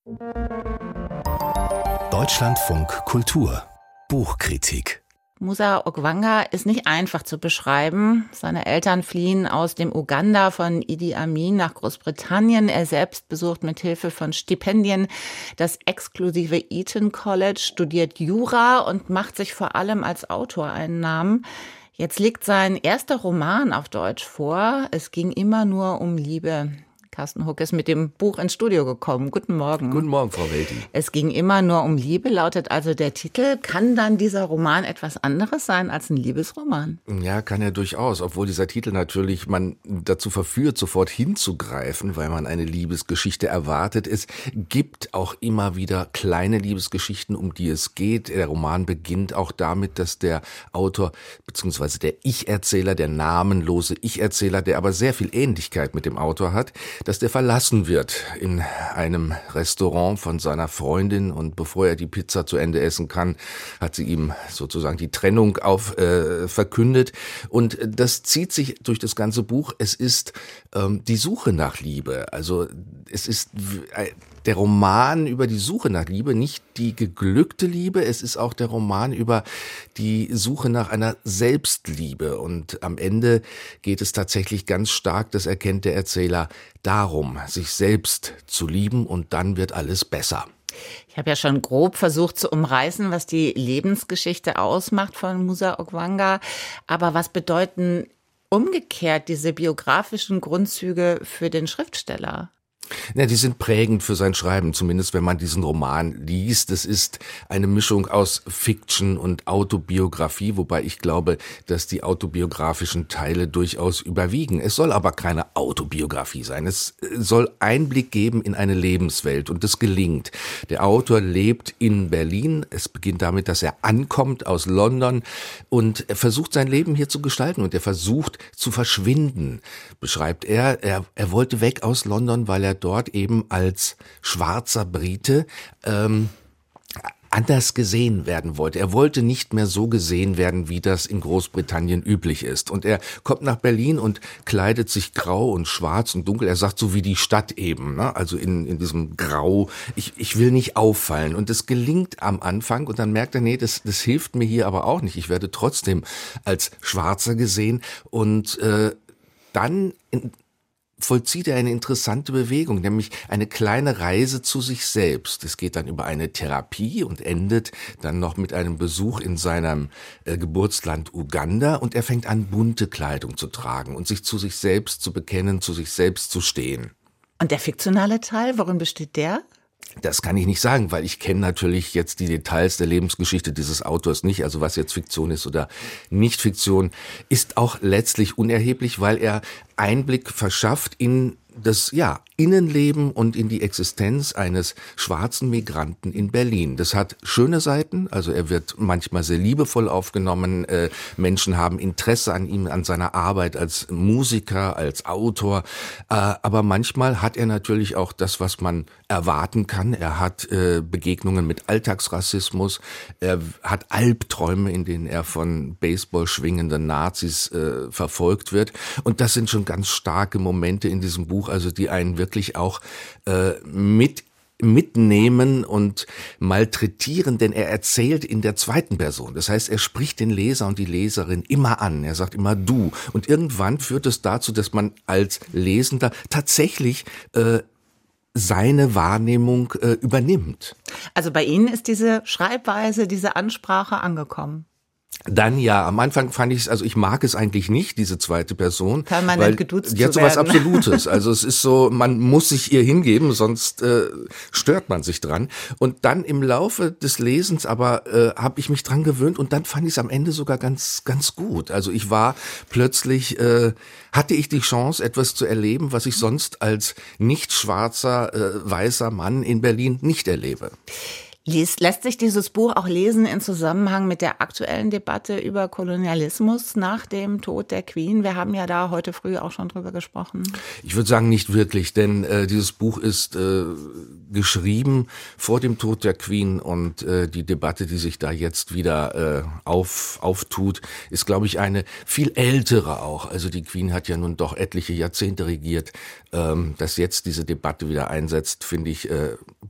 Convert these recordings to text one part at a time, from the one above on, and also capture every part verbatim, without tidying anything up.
Deutschlandfunk Kultur Buchkritik. Musa Okwanga ist nicht einfach zu beschreiben. Seine Eltern fliehen aus dem Uganda von Idi Amin nach Großbritannien. Er selbst besucht mit Hilfe von Stipendien das exklusive Eton College, studiert Jura und macht sich vor allem als Autor einen Namen. Jetzt liegt sein erster Roman auf Deutsch vor. Es ging immer nur um Liebe. Carsten Huck ist mit dem Buch ins Studio gekommen. Guten Morgen. Guten Morgen, Frau Welti. Es ging immer nur um Liebe, lautet also der Titel. Kann dann dieser Roman etwas anderes sein als ein Liebesroman? Ja, kann er durchaus, obwohl dieser Titel natürlich man dazu verführt, sofort hinzugreifen, weil man eine Liebesgeschichte erwartet. Es gibt auch immer wieder kleine Liebesgeschichten, um die es geht. Der Roman beginnt auch damit, dass der Autor bzw. der Ich-Erzähler, der namenlose Ich-Erzähler, der aber sehr viel Ähnlichkeit mit dem Autor hat, dass der verlassen wird in einem Restaurant von seiner Freundin, und bevor er die Pizza zu Ende essen kann, hat sie ihm sozusagen die Trennung auf äh, verkündet, und das zieht sich durch das ganze Buch. Es ist ähm, die Suche nach Liebe, also es ist äh, der Roman über die Suche nach Liebe, nicht die geglückte Liebe, es ist auch der Roman über die Suche nach einer Selbstliebe, und am Ende geht es tatsächlich ganz stark, das erkennt der Erzähler, darum, sich selbst zu lieben, und dann wird alles besser. Ich habe ja schon grob versucht zu umreißen, was die Lebensgeschichte ausmacht von Musa Okwanga, aber was bedeuten umgekehrt diese biografischen Grundzüge für den Schriftsteller? Ja, die sind prägend für sein Schreiben, zumindest wenn man diesen Roman liest. Es ist eine Mischung aus Fiction und Autobiografie, wobei ich glaube, dass die autobiografischen Teile durchaus überwiegen. Es soll aber keine Autobiografie sein. Es soll Einblick geben in eine Lebenswelt, und das gelingt. Der Autor lebt in Berlin. Es beginnt damit, dass er ankommt aus London, und er versucht, sein Leben hier zu gestalten, und er versucht zu verschwinden, beschreibt er. Er, er wollte weg aus London, weil er dort eben als schwarzer Brite ähm, anders gesehen werden wollte. Er wollte nicht mehr so gesehen werden, wie das in Großbritannien üblich ist. Und er kommt nach Berlin und kleidet sich grau und schwarz und dunkel. Er sagt, so wie die Stadt eben, ne? Also in, in diesem Grau. Ich, ich will nicht auffallen. Und das gelingt am Anfang. Und dann merkt er, nee, das, das hilft mir hier aber auch nicht. Ich werde trotzdem als Schwarzer gesehen. Und äh, dann in, vollzieht er eine interessante Bewegung, nämlich eine kleine Reise zu sich selbst. Es geht dann über eine Therapie und endet dann noch mit einem Besuch in seinem äh, Geburtsland Uganda, und er fängt an, bunte Kleidung zu tragen und sich zu sich selbst zu bekennen, zu sich selbst zu stehen. Und der fiktionale Teil, worin besteht der? Das kann ich nicht sagen, weil ich kenne natürlich jetzt die Details der Lebensgeschichte dieses Autors nicht. Also was jetzt Fiktion ist oder nicht Fiktion, ist auch letztlich unerheblich, weil er Einblick verschafft in das ja Innenleben und in die Existenz eines schwarzen Migranten in Berlin. Das hat schöne Seiten, also er wird manchmal sehr liebevoll aufgenommen, äh, Menschen haben Interesse an ihm, an seiner Arbeit als Musiker, als Autor, äh, aber manchmal hat er natürlich auch das, was man erwarten kann. Er hat äh, Begegnungen mit Alltagsrassismus, er hat Albträume, in denen er von Baseball schwingenden Nazis äh, verfolgt wird, und das sind schon ganz starke Momente in diesem Buch, also die einen wirklich auch äh, mit mitnehmen und malträtieren, denn er erzählt in der zweiten Person. Das heißt, er spricht den Leser und die Leserin immer an. Er sagt immer du. Und irgendwann führt es dazu, dass man als Lesender tatsächlich äh, seine Wahrnehmung äh, übernimmt. Also bei Ihnen ist diese Schreibweise, diese Ansprache angekommen? Dann ja, am Anfang fand ich es, also ich mag es eigentlich nicht, diese zweite Person. Permanent weil geduzt die hat zu so was werden. Absolutes. Also es ist so, man muss sich ihr hingeben, sonst äh, stört man sich dran. Und dann im Laufe des Lesens aber äh, habe ich mich dran gewöhnt, und dann fand ich es am Ende sogar ganz, ganz gut. Also ich war plötzlich, äh, hatte ich die Chance, etwas zu erleben, was ich sonst als nicht schwarzer, äh, weißer Mann in Berlin nicht erlebe. Lässt sich dieses Buch auch lesen in Zusammenhang mit der aktuellen Debatte über Kolonialismus nach dem Tod der Queen? Wir haben ja da heute früh auch schon drüber gesprochen. Ich würde sagen, nicht wirklich, denn äh, dieses Buch ist äh, geschrieben vor dem Tod der Queen, und äh, die Debatte, die sich da jetzt wieder äh, auf, auftut, ist, glaube ich, eine viel ältere auch. Also die Queen hat ja nun doch etliche Jahrzehnte regiert. Ähm, dass jetzt diese Debatte wieder einsetzt, finde ich äh,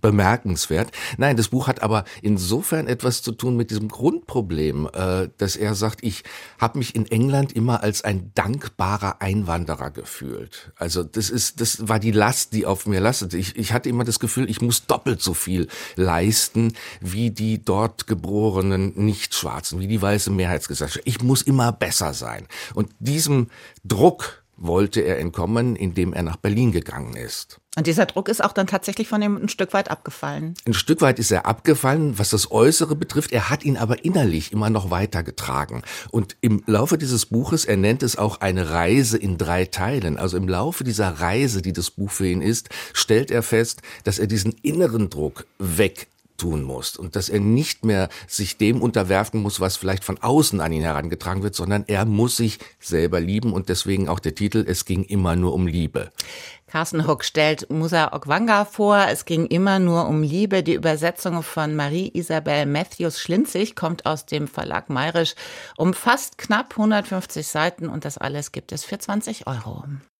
bemerkenswert. Nein, das Buch hat aber insofern etwas zu tun mit diesem Grundproblem, äh, dass er sagt, ich habe mich in England immer als ein dankbarer Einwanderer gefühlt. Also das ist, das war die Last, die auf mir lastete. Ich, ich hatte immer das Gefühl, ich muss doppelt so viel leisten wie die dort geborenen Nicht-Schwarzen, wie die weiße Mehrheitsgesellschaft. Ich muss immer besser sein. Und diesem Druck wollte er entkommen, indem er nach Berlin gegangen ist. Und dieser Druck ist auch dann tatsächlich von ihm ein Stück weit abgefallen. Ein Stück weit ist er abgefallen, was das Äußere betrifft. Er hat ihn aber innerlich immer noch weitergetragen. Und im Laufe dieses Buches, er nennt es auch eine Reise in drei Teilen. Also im Laufe dieser Reise, die das Buch für ihn ist, stellt er fest, dass er diesen inneren Druck weg tun muss und dass er nicht mehr sich dem unterwerfen muss, was vielleicht von außen an ihn herangetragen wird, sondern er muss sich selber lieben und deswegen auch der Titel, es ging immer nur um Liebe. Carsten Hook stellt Musa Okwanga vor. Es ging immer nur um Liebe. Die Übersetzung von Marie-Isabel Matthews-Schlinzig kommt aus dem Verlag Mayrisch, umfasst knapp hundertfünfzig Seiten und das alles gibt es für zwanzig Euro.